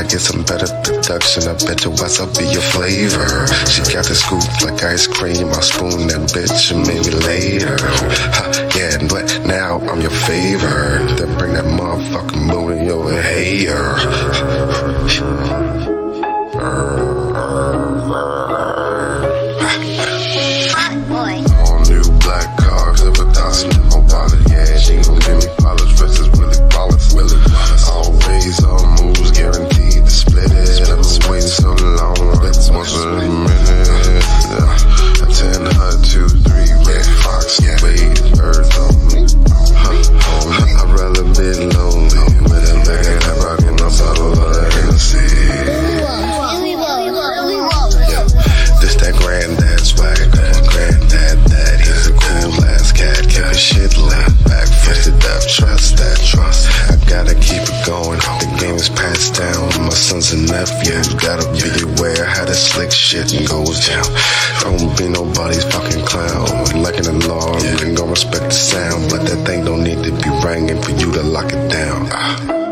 I get some better production, I bet your ass I'll be your flavor. She got the scoop like ice cream, I'll spoon that bitch and maybe later. Yeah, but now I'm your favor. Then bring that motherfucking booty over here. All new black cars, over 1,000 in my wallet. Yeah, she gon' give me polish, versus Willie Wallace. Always on moves, guaranteed to split it. I've been waiting so long, it's once a minute. I 10 her 2, 3 red fox, wait, earth on me. I'd rather be lonely with a bag of rock in a bottle of Hennessy. This that granddad swag, granddad, he's a cool ass cat, keep his shit lit, back fisted up, trust that trust. I gotta keep it going, the game is passed down to my sons and nephews. Gotta be aware how the slick shit goes down. Don't be nobody's fucking clown, like an alarm, and gon' respect the sound, but that thing don't need to be ringing for you to lock it down.